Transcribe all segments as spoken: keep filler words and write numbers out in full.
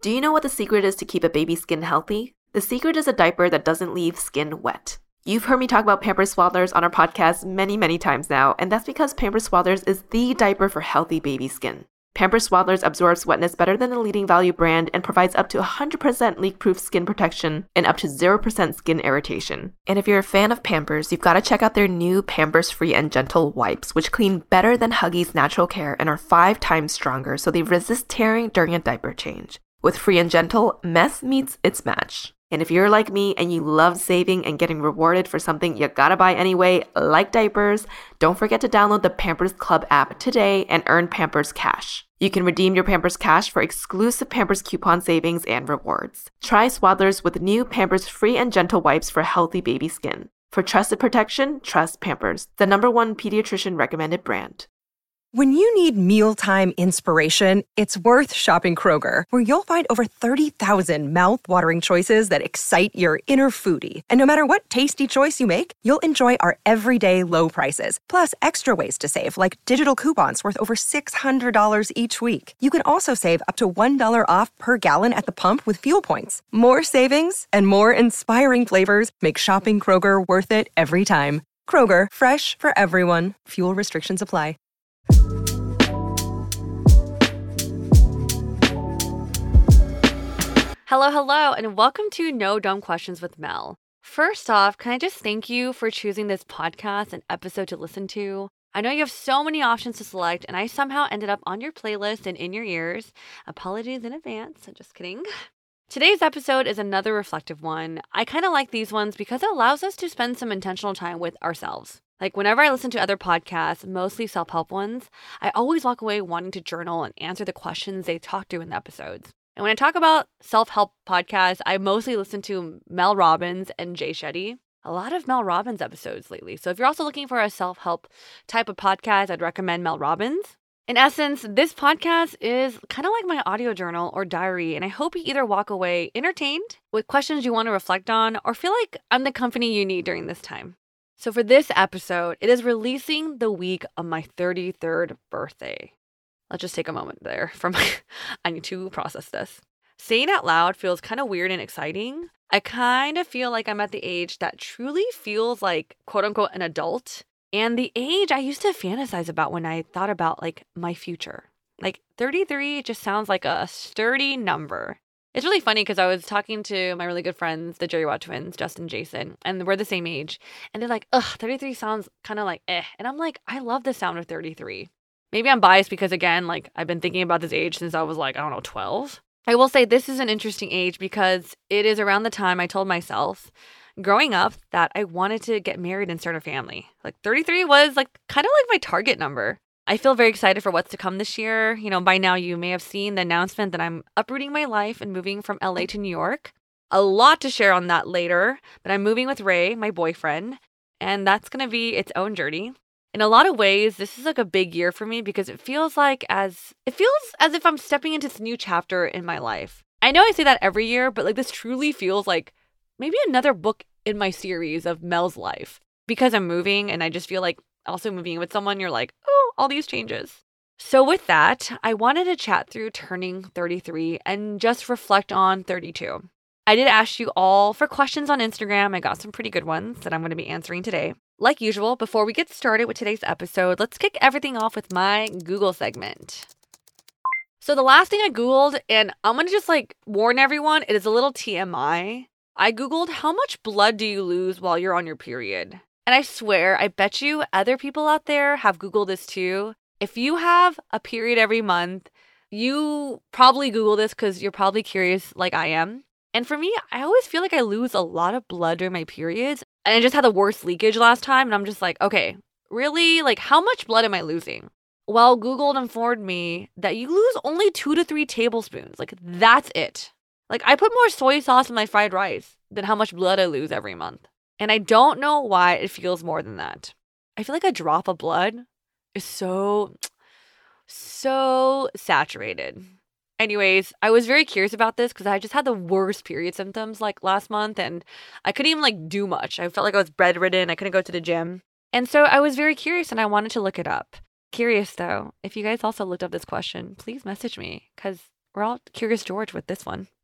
Do you know what the secret is to keep a baby's skin healthy? The secret is a diaper that doesn't leave skin wet. You've heard me talk about Pampers Swaddlers on our podcast many, many times now, and that's because Pampers Swaddlers is the diaper for healthy baby skin. Pampers Swaddlers absorbs wetness better than the leading value brand and provides up to one hundred percent leak-proof skin protection and up to zero percent skin irritation. And if you're a fan of Pampers, you've got to check out their new Pampers Free and Gentle wipes, which clean better than Huggies Natural Care and are five times stronger, so they resist tearing during a diaper change. With Free and Gentle, mess meets its match. And if you're like me and you love saving and getting rewarded for something you gotta buy anyway, like diapers, don't forget to download the Pampers Club app today and earn Pampers Cash. You can redeem your Pampers Cash for exclusive Pampers coupon savings and rewards. Try Swaddlers with new Pampers Free and Gentle wipes for healthy baby skin. For trusted protection, trust Pampers, the number one pediatrician recommended brand. When you need mealtime inspiration, it's worth shopping Kroger, where you'll find over thirty thousand mouth-watering choices that excite your inner foodie. And no matter what tasty choice you make, you'll enjoy our everyday low prices, plus extra ways to save, like digital coupons worth over six hundred dollars each week. You can also save up to one dollar off per gallon at the pump with fuel points. More savings and more inspiring flavors make shopping Kroger worth it every time. Kroger, fresh for everyone. Fuel restrictions apply. Hello, hello, and welcome to No Dumb Questions with Mel. First off, can I just thank you for choosing this podcast and episode to listen to? I know you have so many options to select, and I somehow ended up on your playlist and in your ears. Apologies in advance. I'm just kidding. Today's episode is another reflective one. I kind of like these ones because it allows us to spend some intentional time with ourselves. Like whenever I listen to other podcasts, mostly self-help ones, I always walk away wanting to journal and answer the questions they talk through in the episodes. And when I talk about self-help podcasts, I mostly listen to Mel Robbins and Jay Shetty. A lot of Mel Robbins episodes lately. So if you're also looking for a self-help type of podcast, I'd recommend Mel Robbins. In essence, this podcast is kind of like my audio journal or diary, and I hope you either walk away entertained with questions you want to reflect on or feel like I'm the company you need during this time. So for this episode, it is releasing the week of my thirty-third birthday. Let's just take a moment there for my, I need to process this. Saying out loud feels kind of weird and exciting. I kind of feel like I'm at the age that truly feels like quote unquote an adult, and the age I used to fantasize about when I thought about like my future. Like thirty-three just sounds like a sturdy number. It's really funny because I was talking to my really good friends, the Jerry Watt twins, Justin and Jason, and we're the same age. And they're like, ugh, thirty-three sounds kind of like eh. And I'm like, I love the sound of thirty-three. Maybe I'm biased because, again, like I've been thinking about this age since I was like, I don't know, twelve. I will say this is an interesting age because it is around the time I told myself growing up that I wanted to get married and start a family. Like thirty-three was like kind of like my target number. I feel very excited for what's to come this year. You know, by now you may have seen the announcement that I'm uprooting my life and moving from L A to New York. A lot to share on that later, but I'm moving with Ray, my boyfriend, and that's going to be its own journey. In a lot of ways, this is like a big year for me because it feels like as it feels as if I'm stepping into this new chapter in my life. I know I say that every year, but like this truly feels like maybe another book in my series of Mel's life because I'm moving and I just feel like also moving with someone, you're like, oh, all these changes. So with that, I wanted to chat through turning thirty-three and just reflect on thirty-two. I did ask you all for questions on Instagram. I got some pretty good ones that I'm going to be answering today. Like usual, before we get started with today's episode, let's kick everything off with my Google segment. So the last thing I Googled, and I'm going to just like warn everyone, it is a little T M I. I Googled how much blood do you lose while you're on your period? And I swear, I bet you other people out there have Googled this too. If you have a period every month, you probably Google this because you're probably curious like I am. And for me, I always feel like I lose a lot of blood during my periods. And I just had the worst leakage last time. And I'm just like, okay, really? Like, how much blood am I losing? Well, Google informed me that you lose only two to three tablespoons. Like, that's it. Like, I put more soy sauce in my fried rice than how much blood I lose every month. And I don't know why it feels more than that. I feel like a drop of blood is so, so saturated. Anyways, I was very curious about this because I just had the worst period symptoms like last month and I couldn't even like do much. I felt like I was bedridden. I couldn't go to the gym. And so I was very curious and I wanted to look it up. Curious though, if you guys also looked up this question, please message me because we're all Curious George with this one.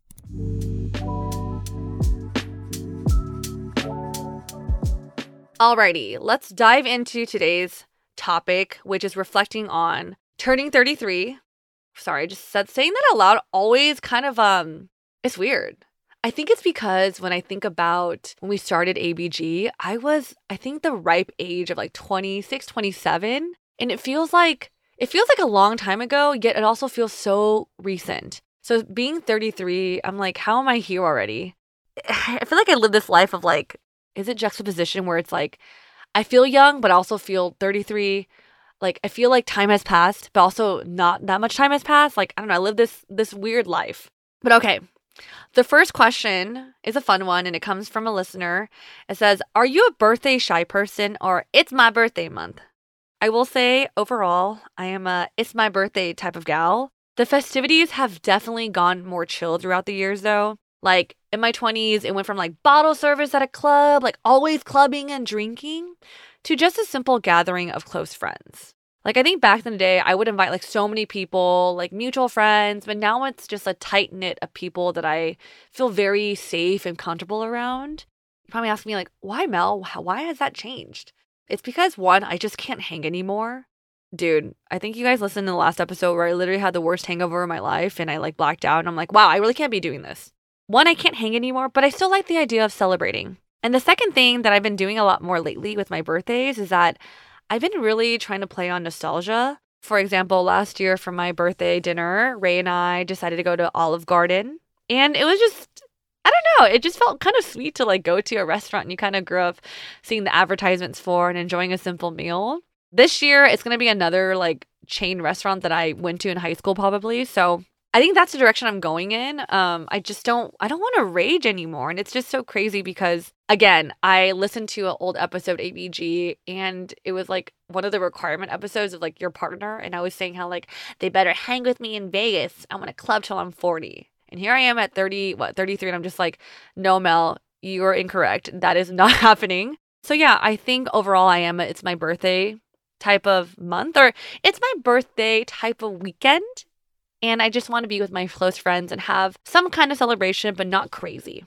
Alrighty, let's dive into today's topic, which is reflecting on turning thirty-three. Sorry, I just said saying that out loud always kind of, um, it's weird. I think it's because when I think about when we started A B G, I was, I think, the ripe age of like twenty-six, twenty-seven. And it feels like, it feels like a long time ago, yet it also feels so recent. So being thirty-three, I'm like, how am I here already? I feel like I live this life of like, is it juxtaposition where it's like, I feel young, but I also feel thirty-three. Like, I feel like time has passed, but also not that much time has passed. Like, I don't know, I live this this weird life. But okay, the first question is a fun one, and it comes from a listener. It says, are you a birthday shy person or it's my birthday month? I will say, overall, I am a it's my birthday type of gal. The festivities have definitely gone more chill throughout the years, though. Like, in my twenties, it went from like bottle service at a club, like always clubbing and drinking, to just a simple gathering of close friends. Like, I think back in the day, I would invite like so many people, like mutual friends, but now it's just a tight knit of people that I feel very safe and comfortable around. You probably ask me like, why, Mel? Why has that changed? It's because, one, I just can't hang anymore. Dude, I think you guys listened to the last episode where I literally had the worst hangover of my life and I like blacked out and I'm like, wow, I really can't be doing this. One, I can't hang anymore, but I still like the idea of celebrating. And the second thing that I've been doing a lot more lately with my birthdays is that I've been really trying to play on nostalgia. For example, last year for my birthday dinner, Ray and I decided to go to Olive Garden. And it was just, I don't know, it just felt kind of sweet to like go to a restaurant you kind of grew up seeing the advertisements for and enjoying a simple meal. This year, it's going to be another like chain restaurant that I went to in high school probably. So I think that's the direction I'm going in. Um, I just don't, I don't want to rage anymore. And it's just so crazy because, again, I listened to an old episode A B G and it was like one of the requirement episodes of like your partner. And I was saying how like, they better hang with me in Vegas. I want to club till I'm forty. And here I am at thirty, what, thirty-three. And I'm just like, no, Mel, you're incorrect. That is not happening. So yeah, I think overall I am, it's my birthday type of month, or it's my birthday type of weekend. And I just want to be with my close friends and have some kind of celebration, but not crazy.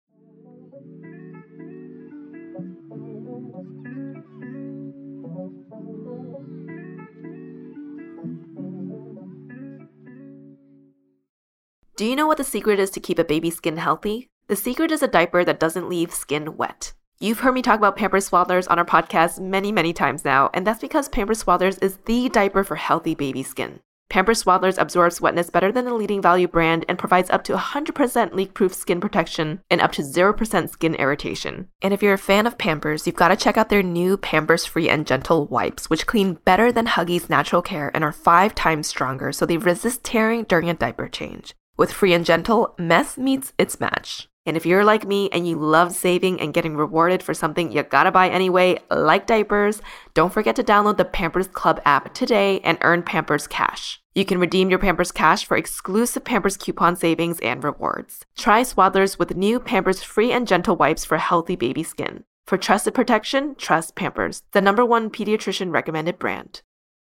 Do you know what the secret is to keep a baby's skin healthy? The secret is a diaper that doesn't leave skin wet. You've heard me talk about Pampers Swaddlers on our podcast many, many times now, and that's because Pampers Swaddlers is the diaper for healthy baby skin. Pampers Swaddlers absorbs wetness better than the leading value brand and provides up to one hundred percent leak-proof skin protection and up to zero percent skin irritation. And if you're a fan of Pampers, you've got to check out their new Pampers Free and Gentle wipes, which clean better than Huggies Natural Care and are five times stronger, so they resist tearing during a diaper change. With Free and Gentle, mess meets its match. And if you're like me and you love saving and getting rewarded for something you gotta buy anyway, like diapers, don't forget to download the Pampers Club app today and earn Pampers Cash. You can redeem your Pampers Cash for exclusive Pampers coupon savings and rewards. Try Swaddlers with new Pampers Free and Gentle wipes for healthy baby skin. For trusted protection, trust Pampers, the number one pediatrician recommended brand.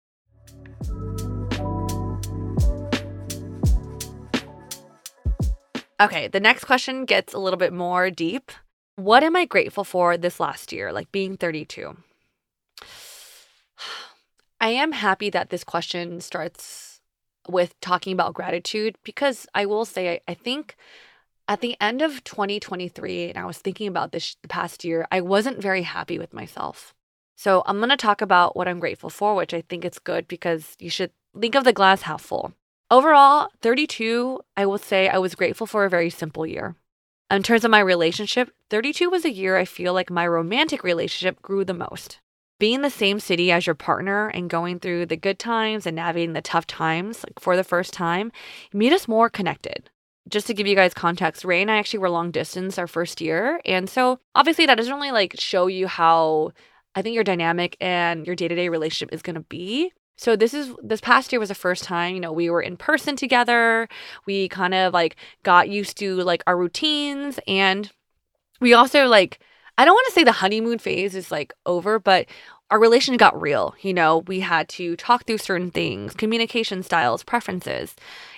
Okay, the next question gets a little bit more deep. What am I grateful for this last year, like being thirty-two? I am happy that this question starts with talking about gratitude because I will say, I, I think at the end of twenty twenty-three, and I was thinking about this the past year, I wasn't very happy with myself. So I'm going to talk about what I'm grateful for, which I think it's good because you should think of the glass half full. Overall, thirty-two, I will say I was grateful for a very simple year. In terms of my relationship, thirty-two was a year I feel like my romantic relationship grew the most. Being in the same city as your partner and going through the good times and navigating the tough times like for the first time made us more connected. Just to give you guys context, Ray and I actually were long distance our first year. And so obviously that doesn't really like show you how I think your dynamic and your day-to-day relationship is going to be. So this is this past year was the first time, you know, we were in person together. We kind of like got used to like our routines, and we also like, I don't want to say the honeymoon phase is like over, but our relationship got real. You know, we had to talk through certain things, communication styles, preferences.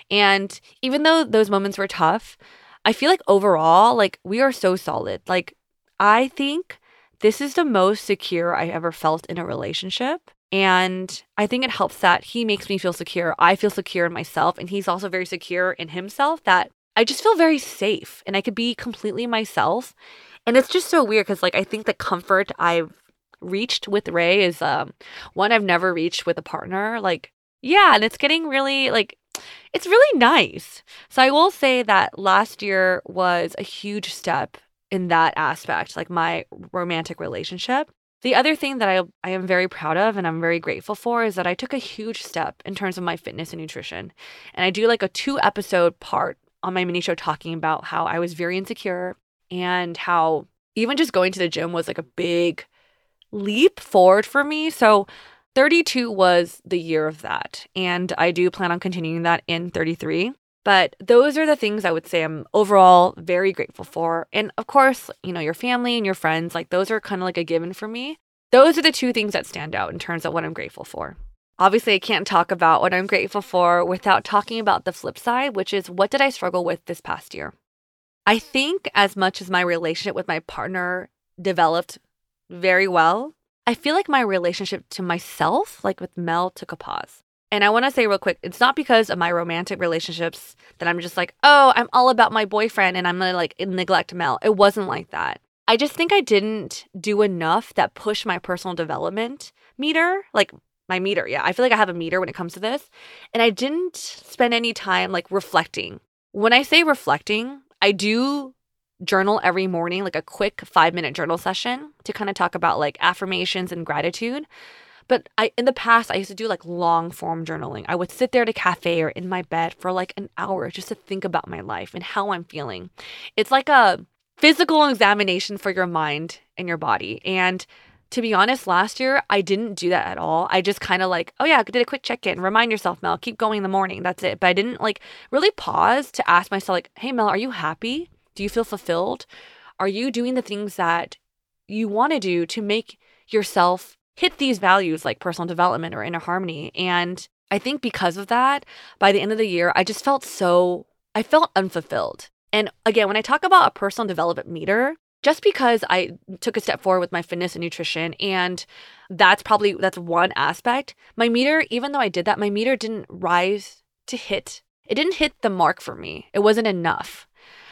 And even though those moments were tough, I feel like overall, like we are so solid. Like I think this is the most secure I ever felt in a relationship. And I think it helps that he makes me feel secure. I feel secure in myself. And he's also very secure in himself, that I just feel very safe and I could be completely myself. And it's just so weird because like I think the comfort I've reached with Ray is um, one I've never reached with a partner. Like, yeah, and it's getting really like, it's really nice. So I will say that last year was a huge step in that aspect, like my romantic relationship. The other thing that I I am very proud of and I'm very grateful for is that I took a huge step in terms of my fitness and nutrition. And I do like a two episode part on my mini show talking about how I was very insecure and how even just going to the gym was like a big leap forward for me. So thirty-two was the year of that. And I do plan on continuing that in thirty-three. But those are the things I would say I'm overall very grateful for. And of course, you know, your family and your friends, like those are kind of like a given for me. Those are the two things that stand out in terms of what I'm grateful for. Obviously, I can't talk about what I'm grateful for without talking about the flip side, which is what did I struggle with this past year? I think as much as my relationship with my partner developed very well, I feel like my relationship to myself, like with Mel, took a pause. And I want to say real quick, it's not because of my romantic relationships that I'm just like, oh, I'm all about my boyfriend and I'm going to like neglect Mel. It wasn't like that. I just think I didn't do enough that pushed my personal development meter, like my meter. Yeah, I feel like I have a meter when it comes to this. And I didn't spend any time like reflecting. When I say reflecting, I do journal every morning, like a quick five minute journal session to kind of talk about like affirmations and gratitude. But I, in the past, I used to do like long form journaling. I would sit there at a cafe or in my bed for like an hour just to think about my life and how I'm feeling. It's like a physical examination for your mind and your body. And to be honest, last year, I didn't do that at all. I just kind of like, oh yeah, I did a quick check-in. Remind yourself, Mel, keep going in the morning. That's it. But I didn't like really pause to ask myself like, hey, Mel, are you happy? Do you feel fulfilled? Are you doing the things that you want to do to make yourself hit these values like personal development or inner harmony? And I think because of that, by the end of the year, I just felt so, I felt unfulfilled. And again, when I talk about a personal development meter, just because I took a step forward with my fitness and nutrition, and that's probably, that's one aspect, my meter, even though I did that, my meter didn't rise to hit, it didn't hit the mark for me. It wasn't enough.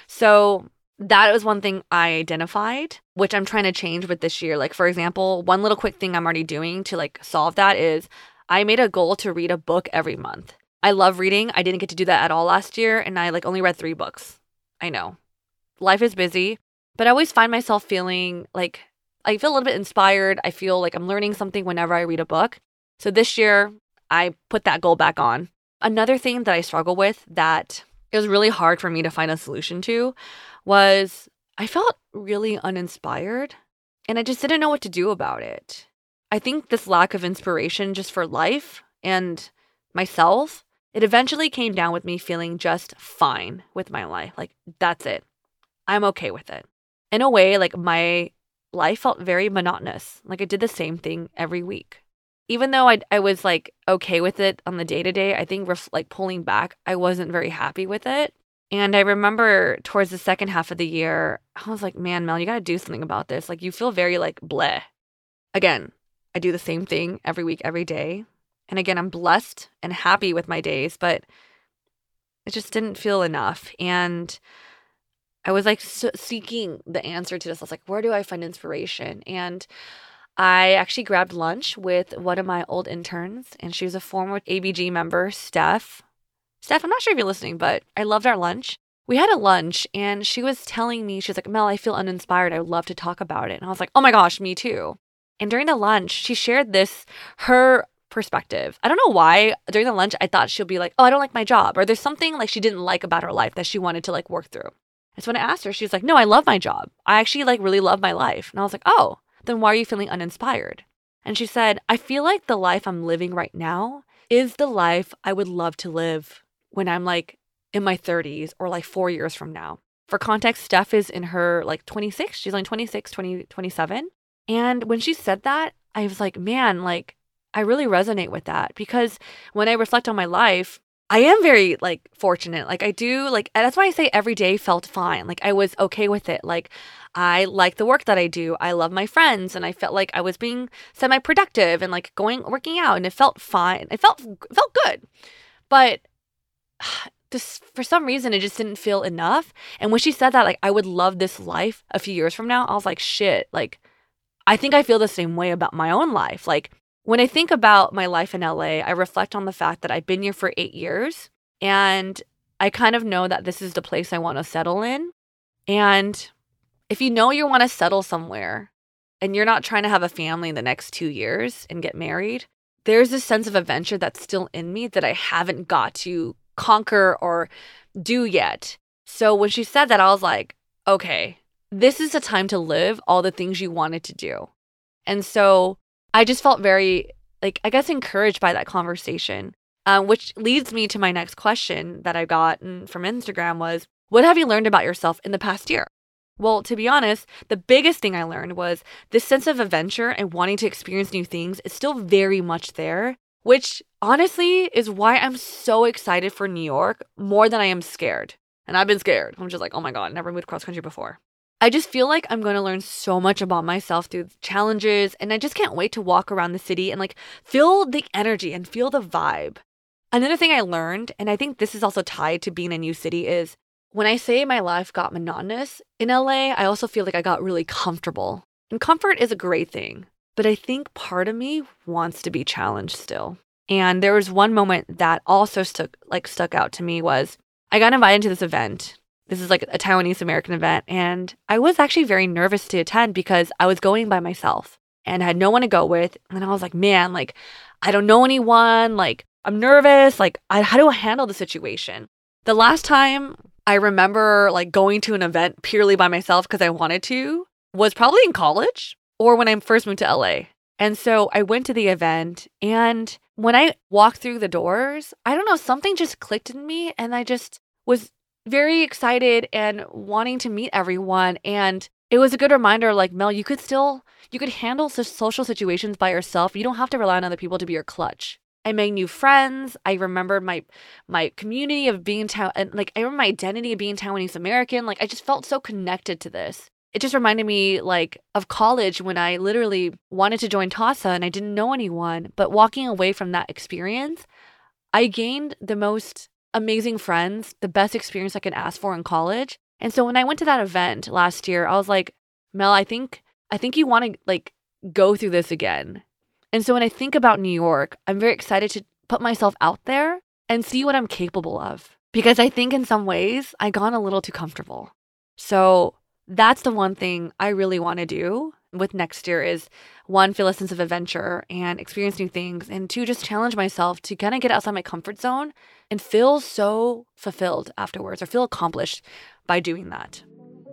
So that was one thing I identified, which I'm trying to change with this year. Like, for example, one little quick thing I'm already doing to like solve that is I made a goal to read a book every month. I love reading. I didn't get to do that at all last year. And I like only read three books. I know life is busy, but I always find myself feeling like I feel a little bit inspired. I feel like I'm learning something whenever I read a book. So this year I put that goal back on. Another thing that I struggle with that it was really hard for me to find a solution to was I felt really uninspired and I just didn't know what to do about it. I think this lack of inspiration just for life and myself, it eventually came down with me feeling just fine with my life. Like, that's it. I'm okay with it. In a way, like my life felt very monotonous. Like I did the same thing every week. Even though I I was like okay with it on the day to day, I think ref- like pulling back, I wasn't very happy with it. And I remember towards the second half of the year, I was like, man, Mel, you got to do something about this. Like you feel very like bleh. Again, I do the same thing every week, every day. And again, I'm blessed and happy with my days, but it just didn't feel enough. And I was like so seeking the answer to this. I was like, where do I find inspiration? And I actually grabbed lunch with one of my old interns, and she was a former A B G member, Steph. Steph, I'm not sure if you're listening, but I loved our lunch. We had a lunch, and she was telling me, she was like, Mel, I feel uninspired. I would love to talk about it. And I was like, oh my gosh, me too. And during the lunch, she shared this, her perspective. I don't know why during the lunch, I thought she'll be like, oh, I don't like my job. Or there's something like she didn't like about her life that she wanted to like work through. And so when I asked her, she was like, no, I love my job. I actually like really love my life. And I was like, oh, then why are you feeling uninspired? And she said, I feel like the life I'm living right now is the life I would love to live when I'm like in my thirties or like four years from now. For context, Steph is in her like twenty-six. She's like twenty-six, twenty, twenty-seven. And when she said that, I was like, man, like I really resonate with that because when I reflect on my life, I am very like fortunate. Like I do like that's why I say every day felt fine. Like I was okay with it. Like I like the work that I do. I love my friends and I felt like I was being semi-productive and like going working out and it felt fine. It felt it felt good. But this for some reason it just didn't feel enough. And when she said that like I would love this life a few years from now, I was like shit. Like I think I feel the same way about my own life. Like when I think about my life in L A, I reflect on the fact that I've been here for eight years and I kind of know that this is the place I want to settle in. And if you know you want to settle somewhere and you're not trying to have a family in the next two years and get married, there's this sense of adventure that's still in me that I haven't got to conquer or do yet. So when she said that, I was like, okay, this is the time to live all the things you wanted to do. And so I just felt very, like, I guess encouraged by that conversation, um, which leads me to my next question that I got from Instagram was, what have you learned about yourself in the past year? Well, to be honest, the biggest thing I learned was this sense of adventure and wanting to experience new things is still very much there, which honestly is why I'm so excited for New York more than I am scared. And I've been scared. I'm just like, oh my God, never moved cross country before. I just feel like I'm going to learn so much about myself through challenges, and I just can't wait to walk around the city and like feel the energy and feel the vibe. Another thing I learned, and I think this is also tied to being a new city, is when I say my life got monotonous in L A, I also feel like I got really comfortable. And comfort is a great thing, but I think part of me wants to be challenged still. And there was one moment that also stuck like stuck out to me was I got invited to this event. This is like a Taiwanese American event. And I was actually very nervous to attend because I was going by myself and I had no one to go with. And I was like, man, like, I don't know anyone. Like, I'm nervous. Like, I, how do I handle the situation? The last time I remember like going to an event purely by myself because I wanted to was probably in college or when I first moved to L A. And so I went to the event and when I walked through the doors, I don't know, something just clicked in me and I just was very excited and wanting to meet everyone. And it was a good reminder, like, Mel, you could still, you could handle social situations by yourself. You don't have to rely on other people to be your clutch. I made new friends. I remembered my my community of being, ta- and like, I remember my identity of being Taiwanese American. Like, I just felt so connected to this. It just reminded me, like, of college when I literally wanted to join TASA and I didn't know anyone. But walking away from that experience, I gained the most amazing friends, the best experience I could ask for in college. And so when I went to that event last year, I was like, Mel, I think I think you want to like go through this again. And so when I think about New York, I'm very excited to put myself out there and see what I'm capable of. Because I think in some ways I got a little too comfortable. So that's the one thing I really want to do with next year is one, feel a sense of adventure and experience new things, and two, just challenge myself to kind of get outside my comfort zone and feel so fulfilled afterwards or feel accomplished by doing that.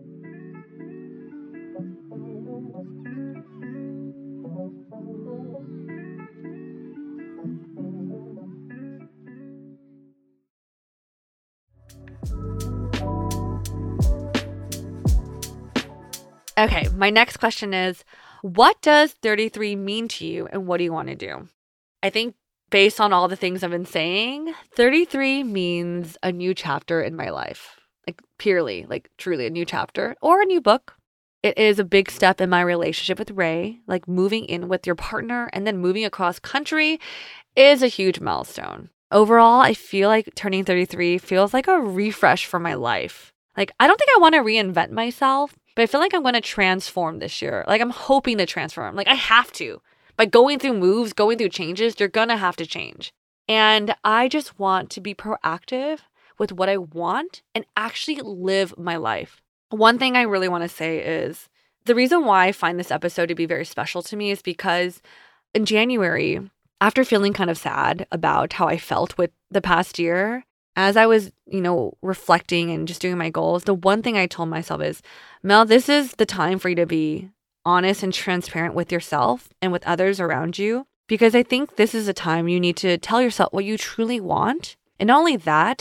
Okay, my next question is, what does thirty-three mean to you and what do you want to do? I think based on all the things I've been saying, thirty-three means a new chapter in my life. Like purely, like truly a new chapter or a new book. It is a big step in my relationship with Ray. Like moving in with your partner and then moving across country is a huge milestone. Overall, I feel like turning thirty-three feels like a refresh for my life. Like I don't think I want to reinvent myself, but I feel like I'm going to transform this year. Like I'm hoping to transform. Like I have to. By going through moves, going through changes, you're going to have to change. And I just want to be proactive with what I want and actually live my life. One thing I really want to say is the reason why I find this episode to be very special to me is because in January, after feeling kind of sad about how I felt with the past year, as I was, you know, reflecting and just doing my goals, the one thing I told myself is, Mel, this is the time for you to be honest and transparent with yourself and with others around you, because I think this is a time you need to tell yourself what you truly want. And not only that,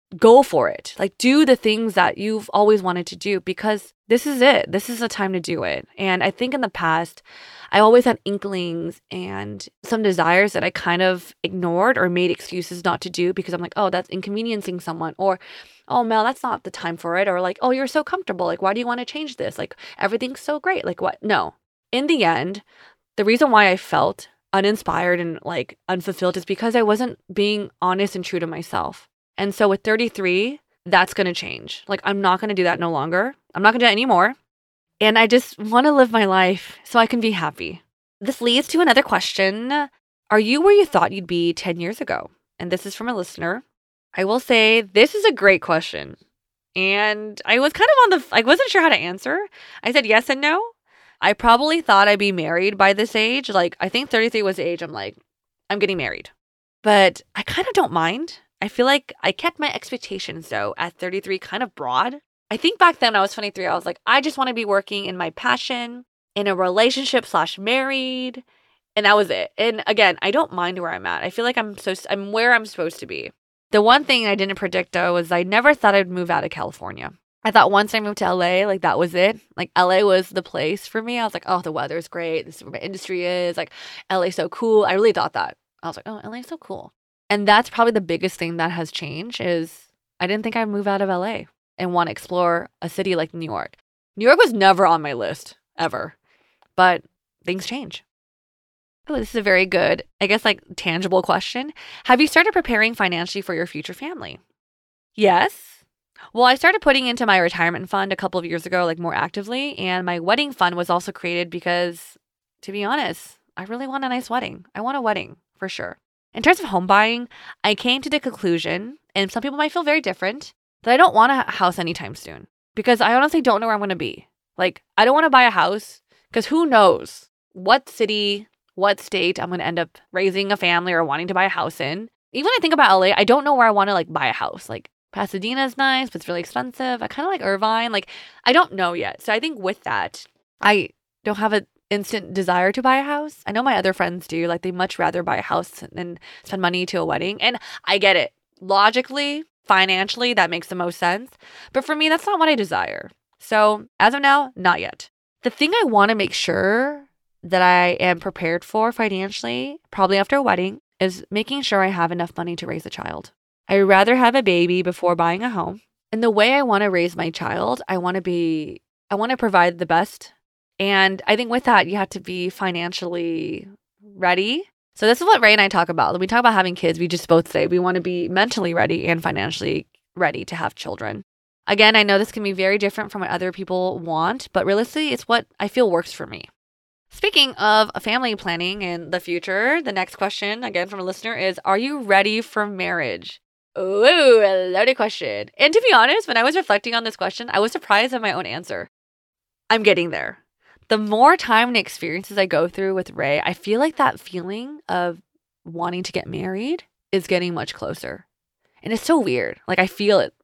go for it. Like, do the things that you've always wanted to do, because this is it. This is the time to do it. And I think in the past, I always had inklings and some desires that I kind of ignored or made excuses not to do because I'm like, oh, that's inconveniencing someone. Or, oh, Mel, that's not the time for it. Or like, oh, you're so comfortable. Like, why do you want to change this? Like, everything's so great. Like, what? No. In the end, the reason why I felt uninspired and like unfulfilled is because I wasn't being honest and true to myself. And so with thirty-three, that's going to change. Like, I'm not going to do that no longer. I'm not going to do that anymore. And I just want to live my life so I can be happy. This leads to another question. Are you where you thought you'd be ten years ago? And this is from a listener. I will say this is a great question. And I was kind of on the, I wasn't sure how to answer. I said yes and no. I probably thought I'd be married by this age. Like, I think thirty-three was the age I'm like, I'm getting married. But I kind of don't mind. I feel like I kept my expectations, though, at thirty-three kind of broad. I think back then when I was twenty-three, I was like, I just want to be working in my passion, in a relationship slash married. And that was it. And again, I don't mind where I'm at. I feel like I'm so I'm where I'm supposed to be. The one thing I didn't predict, though, was I never thought I'd move out of California. I thought once I moved to L A, like that was it. Like L A was the place for me. I was like, oh, the weather's great. This is where my industry is. Like L A's so cool. I really thought that. I was like, oh, L A's so cool. And that's probably the biggest thing that has changed is I didn't think I'd move out of L A and want to explore a city like New York. New York was never on my list, ever. But things change. Oh, this is a very good, I guess, like tangible question. Have you started preparing financially for your future family? Yes. Well, I started putting into my retirement fund a couple of years ago, like more actively. And my wedding fund was also created because, to be honest, I really want a nice wedding. I want a wedding for sure. In terms of home buying, I came to the conclusion, and some people might feel very different, that I don't want a house anytime soon because I honestly don't know where I'm going to be. Like, I don't want to buy a house because who knows what city, what state I'm going to end up raising a family or wanting to buy a house in. Even when I think about L A, I don't know where I want to like buy a house. Like, Pasadena is nice, but it's really expensive. I kind of like Irvine. Like, I don't know yet. So I think with that, I don't have an instant desire to buy a house. I know my other friends do. Like, they much rather buy a house than spend money to a wedding. And I get it. Logically, financially, that makes the most sense. But for me, that's not what I desire. So as of now, not yet. The thing I want to make sure that I am prepared for financially, probably after a wedding, is making sure I have enough money to raise a child. I'd rather have a baby before buying a home. And the way I want to raise my child, I want to be, I want to provide the best. And I think with that, you have to be financially ready. So this is what Ray and I talk about. When we talk about having kids, we just both say we want to be mentally ready and financially ready to have children. Again, I know this can be very different from what other people want, but realistically, it's what I feel works for me. Speaking of family planning in the future, the next question, again from a listener, is, are you ready for marriage? Ooh, a loaded question. And to be honest, when I was reflecting on this question, I was surprised at my own answer. I'm getting there. The more time and experiences I go through with Ray, I feel like that feeling of wanting to get married is getting much closer. And it's so weird. Like, I feel it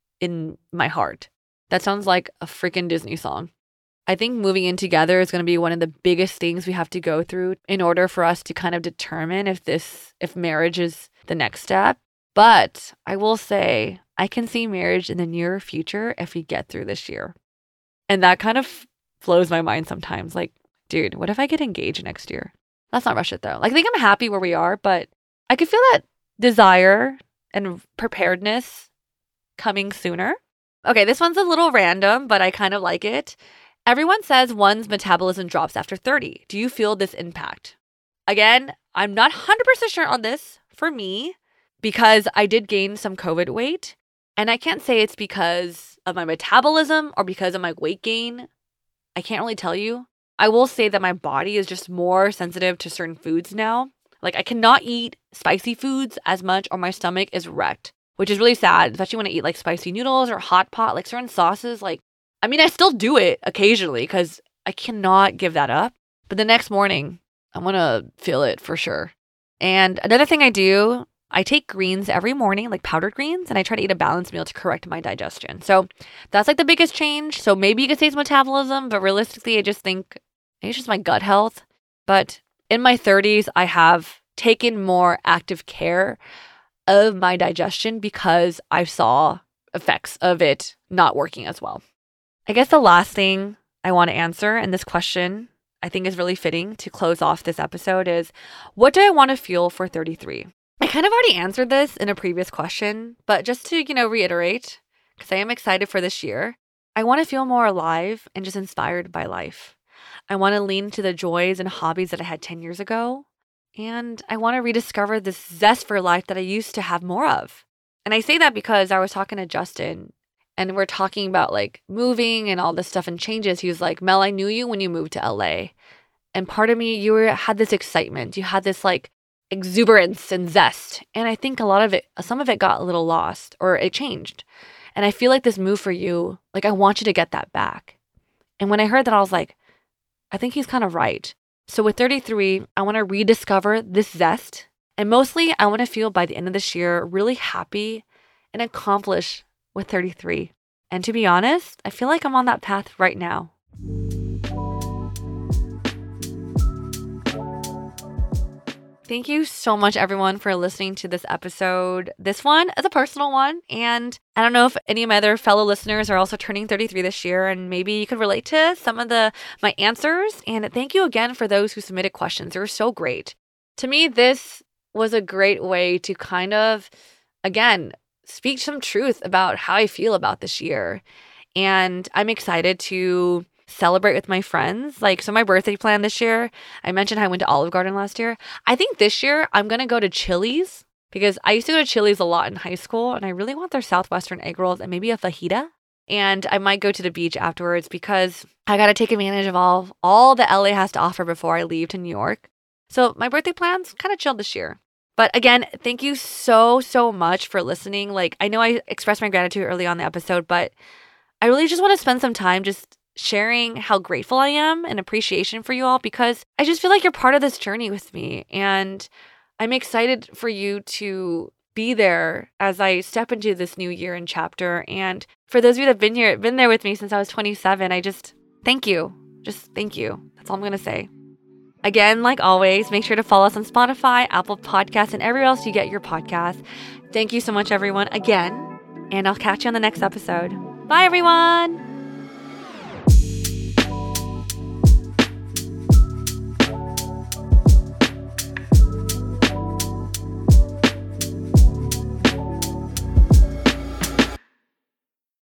in my heart. That sounds like a freaking Disney song. I think moving in together is going to be one of the biggest things we have to go through in order for us to kind of determine if this, if marriage is the next step. But I will say, I can see marriage in the near future if we get through this year. And that kind of blows my mind sometimes. Like, dude, what if I get engaged next year? Let's not rush it though. Like, I think I'm happy where we are, but I could feel that desire and preparedness coming sooner. Okay, this one's a little random, but I kind of like it. Everyone says one's metabolism drops after thirty. Do you feel this impact? Again, I'm not one hundred percent sure on this for me because I did gain some COVID weight. And I can't say it's because of my metabolism or because of my weight gain. I can't really tell you. I will say that my body is just more sensitive to certain foods now. Like, I cannot eat spicy foods as much or my stomach is wrecked, which is really sad, especially when I eat like spicy noodles or hot pot, like certain sauces. Like, I mean, I still do it occasionally because I cannot give that up. But the next morning, I'm going to feel it for sure. And another thing I do, I take greens every morning, like powdered greens, and I try to eat a balanced meal to correct my digestion. So that's like the biggest change. So maybe you could say it's metabolism, but realistically, I just think it's just my gut health. But in my thirties, I have taken more active care of my digestion because I saw effects of it not working as well. I guess the last thing I want to answer, and this question I think is really fitting to close off this episode, is what do I want to feel for thirty-three? I kind of already answered this in a previous question, but just to, you know, reiterate, because I am excited for this year, I want to feel more alive and just inspired by life. I want to lean into the joys and hobbies that I had ten years ago. And I want to rediscover this zest for life that I used to have more of. And I say that because I was talking to Justin and we're talking about like moving and all this stuff and changes. He was like, Mel, I knew you when you moved to L A. And part of me, you were, had this excitement. You had this like exuberance and zest. And I think a lot of it, some of it got a little lost or it changed. And I feel like this move for you, like I want you to get that back. And when I heard that, I was like, I think he's kind of right. So with thirty-three, I want to rediscover this zest. And mostly, I want to feel by the end of this year really happy and accomplished with thirty-three. And to be honest, I feel like I'm on that path right now. Thank you so much, everyone, for listening to this episode. This one is a personal one, and I don't know if any of my other fellow listeners are also turning thirty-three this year, and maybe you could relate to some of the my answers. And thank you again for those who submitted questions. They were so great. To me, this was a great way to kind of, again, speak some truth about how I feel about this year. And I'm excited to celebrate with my friends. Like, so my birthday plan this year, I mentioned how I went to Olive Garden last year. I think this year I'm going to go to Chili's because I used to go to Chili's a lot in high school and I really want their Southwestern egg rolls and maybe a fajita. And I might go to the beach afterwards because I got to take advantage of all, all the L A has to offer before I leave to New York. So my birthday plan's kind of chilled this year. But again, thank you so, so much for listening. Like, I know I expressed my gratitude early on in the episode, but I really just want to spend some time just sharing how grateful I am and appreciation for you all because I just feel like you're part of this journey with me. And I'm excited for you to be there as I step into this new year and chapter. And for those of you that have been here, been there with me since I was twenty-seven, I just thank you. Just thank you. That's all I'm going to say. Again, like always, make sure to follow us on Spotify, Apple Podcasts, and everywhere else you get your podcasts. Thank you so much, everyone, again. And I'll catch you on the next episode. Bye, everyone.